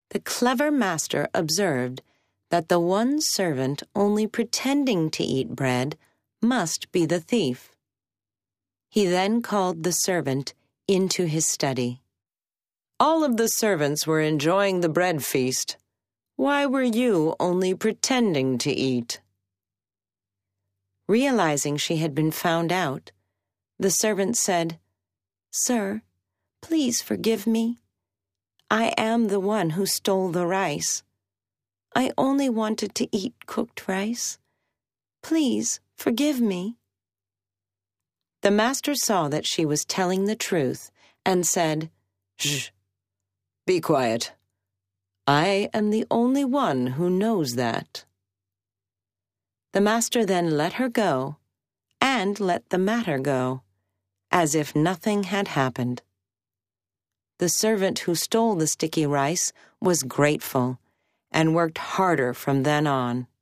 The clever master observed that the one servant only pretending to eat bread must be the thief. He then called the servant into his study. All of the servants were enjoying the bread feast. Why were you only pretending to eat? Realizing she had been found out, the servant said, "Sir, please forgive me. I am the one who stole the rice. I only wanted to eat cooked rice. Please forgive me." The master saw that she was telling the truth and said, "Shh, be quiet. I am the only one who knows that." The master then let her go and let the matter go, as if nothing had happened. The servant who stole the sticky rice was grateful and worked harder from then on.